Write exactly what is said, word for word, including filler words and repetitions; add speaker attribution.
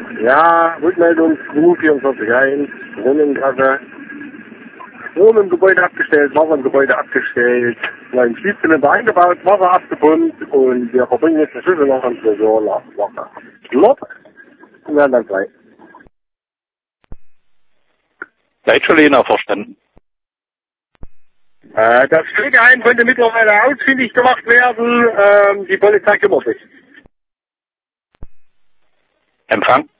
Speaker 1: Ja, Rückmeldung zwei vierundvierzig eins, Brunnengasse. Strom im Gebäude abgestellt, Wasser im Gebäude abgestellt, neuen Schließzylinder eingebaut, Wasser abgepumpt und wir verbringen jetzt eine Schüssel noch am Tresor Wasser. Lopp, und werden dann frei.
Speaker 2: Leitschulena verstanden.
Speaker 1: Äh, das Pflegeheim könnte mittlerweile ausfindig gemacht werden, ähm, die Polizei kümmert sich.
Speaker 2: Empfang.